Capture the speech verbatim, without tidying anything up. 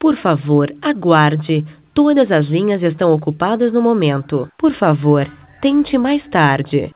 Por favor, aguarde. Todas as linhas estão ocupadas no momento. Por favor, tente mais tarde.